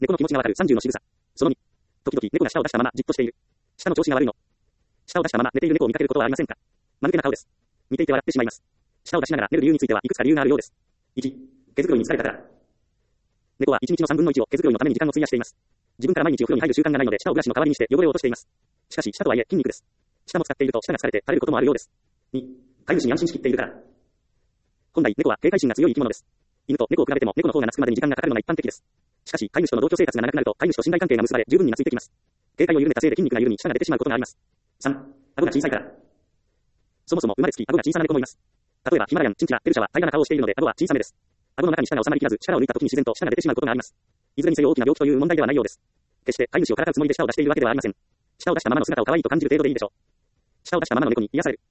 猫の気持ちがわかる30の仕草。その2。時々猫が舌を出したままじっとしている。舌の調子が悪いの。舌を出したまま寝ている猫を見かけることはありませんか？間抜けな顔です。見ていて笑ってしまいます。舌を出しながら寝る理由についてはいくつか理由があるようです。1、毛づくろいに疲れたから。猫は1日の3分の1を毛づくろいのために時間を費やしています。自分から毎日お風呂に入る習慣がないので舌をブラシの代わりにして汚れを落としています。しかし舌とはいえ筋肉です。舌も使っていると舌が疲れて垂れることもあるようです。2、飼い主に安心しきっているから。本来猫は警戒心が強い生き物です。犬と猫を比べても猫の方が懐くまでに時間がかかるのが一般的です。しかし飼い主との同居生活が長くなると飼い主と信頼関係が結ばれ十分に懐いてきます。警戒を緩めたせいで筋肉が緩み舌が出てしまうことがあります。3、顎が小さいから。そもそも生まれつき顎が小さな猫もいます。例えばヒマラヤン、チンチラ、ペルシャは平らな顔をしているので顎は小さめです。顎の中に舌が収まりきらず力を抜いた時に自然と舌が出てしまうことがあります。いずれにせよ大きな病気という問題ではないようです。決して飼い主をからかうつもりで舌を出しているわけではありません。舌を出したままの姿を可愛いと感じる程度でいいでしょう。舌を出したままの猫に癒される。